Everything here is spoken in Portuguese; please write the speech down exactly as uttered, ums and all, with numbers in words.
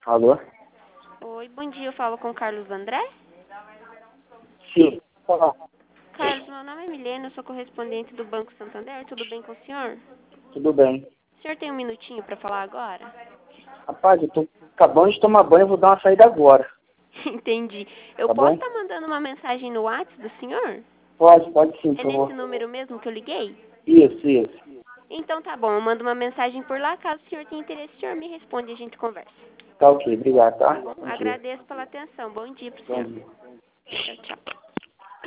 Alô? Oi, bom dia, eu falo com o Carlos André? Sim. Olá. Carlos, meu nome é Milena, eu sou correspondente do Banco Santander, tudo bem com o senhor? Tudo bem. O senhor tem um minutinho para falar agora? Rapaz, eu tô acabando de tomar banho, eu vou dar uma saída agora. Entendi. Eu Tá posso bom? estar mandando uma mensagem no WhatsApp do senhor? Pode, pode sim, É por nesse favor. número mesmo que eu liguei? Isso, isso. Então tá bom, eu mando uma mensagem por lá, caso o senhor tenha interesse, o senhor me responde e a gente conversa. Tá ok, obrigado, tá? Tá bom? Bom dia. Agradeço pela atenção, bom dia pro Bom senhor. dia. Tchau, tchau.